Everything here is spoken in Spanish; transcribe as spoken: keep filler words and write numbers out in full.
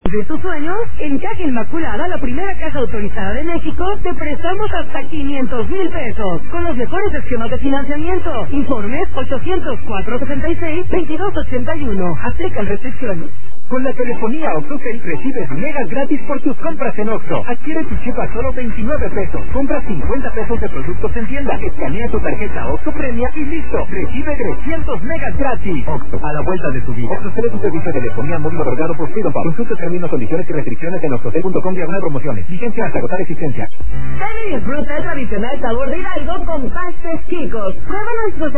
de tus sueños, en Caja Inmaculada, la primera caja autorizada de México, te prestamos hasta quinientos mil pesos, con los mejores esquemas de financiamiento. Informes ochocientos cuatro sesenta y seis veintidós ochenta y uno. Aplican restricciones. Con la telefonía OxxoCell recibes megas gratis por tus compras en Oxxo. Adquiere tu chip a solo veintinueve pesos. Compra cincuenta pesos de productos en tienda. Escanea tu tarjeta Oxxo Premia y listo. Recibe trescientos megas gratis. Oxxo, a la vuelta de tu vida. OxxoCell es un servicio de telefonía móvil otorgado por Freedom Pub. Consulta términos, condiciones y restricciones en oxxocell punto com diagonal promociones. Vigencia hasta agotar existencia. Ven y disfruta el tradicional sabor de Hidalgo con pastes chicos. Prueba nuestros